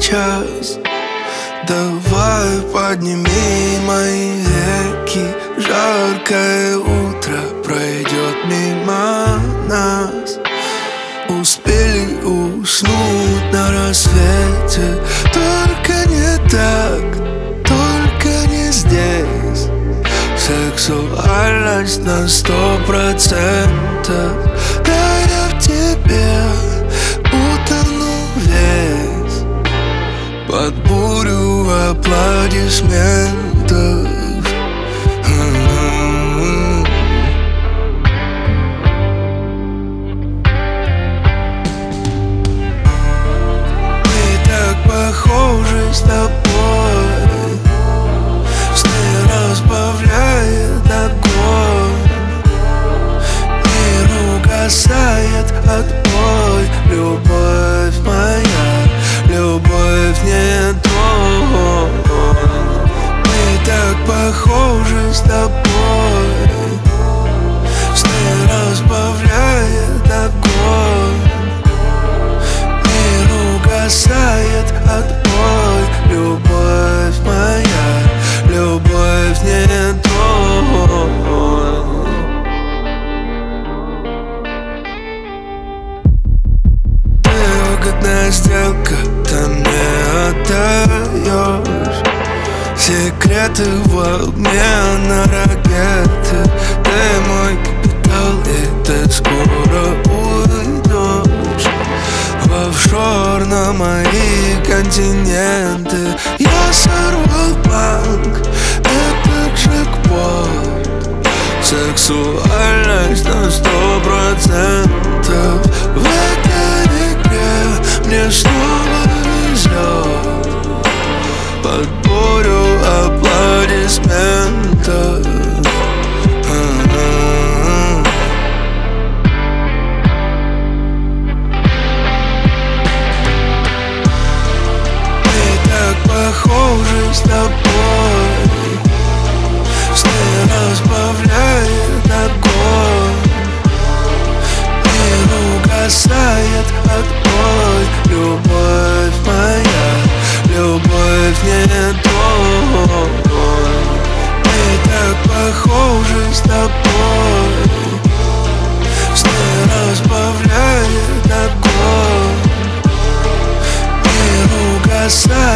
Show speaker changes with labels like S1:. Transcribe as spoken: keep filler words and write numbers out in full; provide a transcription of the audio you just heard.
S1: сейчас. Давай подними мои веки. Жаркое утро пройдет мимо нас. Успели уснуть на рассвете. Только не так, только не здесь. Сексуальность на сто процентов. Да я в тебе утону весь под бурю аплодисментов. Мы так похожи с тобой. Сны разбавляет огонь. Мир угасает отбой. Любовь моя, любовь не тронь. Мы так похожи с тобой. Сны разбавляет огонь. Мир угасает отбой. Любовь моя, любовь не тронь. Выгодная сделка, ты мне отдаешь секреты в обмен на ракеты. Ты мой капитал, и ты скоро уйдешь в офшор на мои континенты. Я сорвал банк, это джекпот. Сексуальность на сто процентов. В этой игре мне снова везет под бурю аплодисментов. Мы так похожи с тобой. Сны разбавляет огонь. Мир угасает отбой. Любовь моя, любовь не тронь. Мы так похожи с тобой. Сны разбавляет огонь. Мир угасает